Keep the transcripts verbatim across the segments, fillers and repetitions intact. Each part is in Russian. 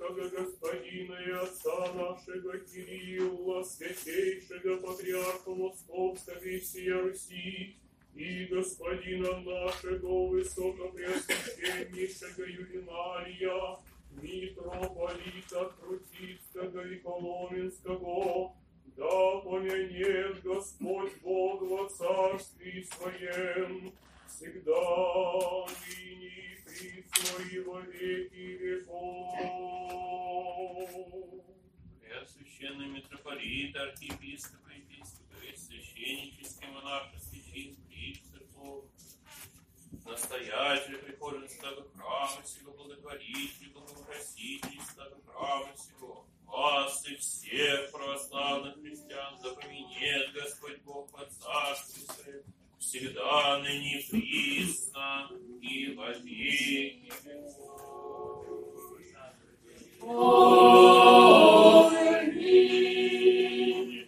великого Господина и Отца нашего Кирилла, святейшего патриарха Московского и всея Руси, и Господина нашего высокопреосвященнейшего Юлинария, митрополита Крутицкого и Коломенского, да помянет Господь Бог во царстве Своем, всегда, ныне и присно и во веки веков. Преосвященный митрополит, архиепископ, епископ, весь священнический монашеский чин, притч церковь, настоятель прихоженского храма сего, благотворитель, благоукраситель стого храма сего, вас и всех православных христиан, да поменет Господь Бог во царстве Своем, всегда, ныне и присно, и во веки веков. Аминь.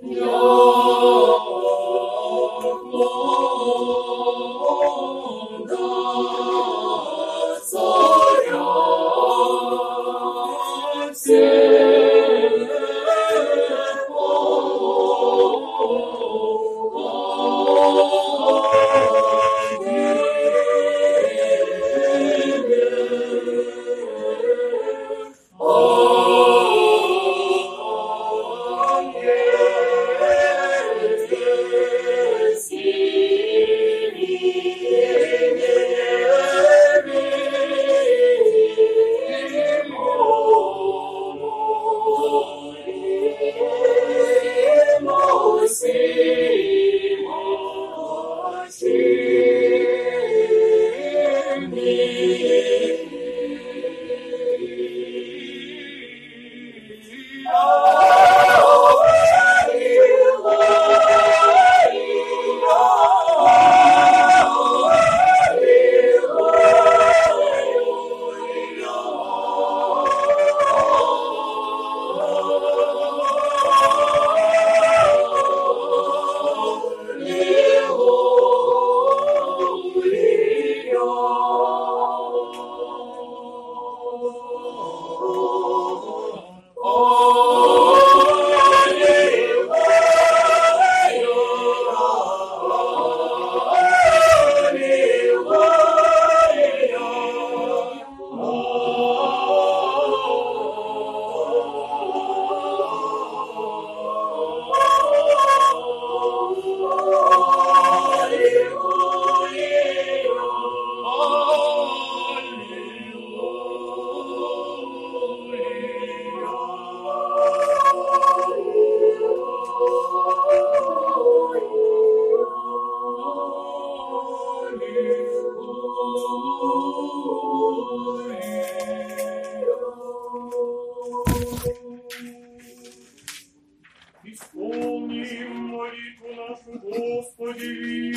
Исполним молитву нашу, Господи.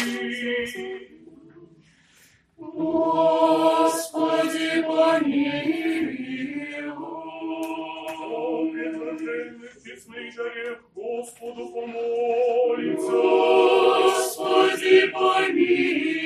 Господи, помилуй. О, предложенных честных жарех Господу помолимся. Господи, помилуй.